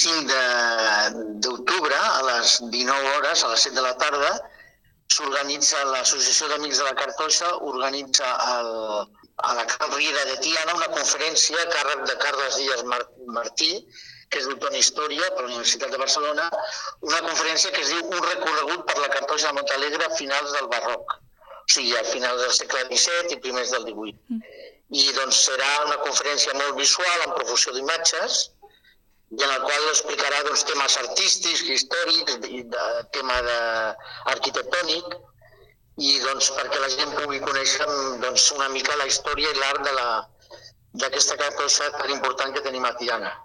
25 d'octubre, a les 19 hores, a les 7 de la tarda, s'organitza l'Associació d'Amics de la Cartoixa, organitza a la Can Riera de Tiana una conferència a càrrec de Carles Díaz Martí, que és doctor en Història per la Universitat de Barcelona, una conferència que es diu Un recorregut per la Cartoixa de Montalegre a finals del Barroc, o sigui, a finals del segle XVII i primers del XVIII. I doncs serà una conferència molt visual, amb profusió d'imatges, i en la qual explicarà temes artístics, històrics, tema arquitectònic, i perquè la gent pugui conèixer una mica la història i l'art d'aquesta cartoixa tan important que tenim a Tiana.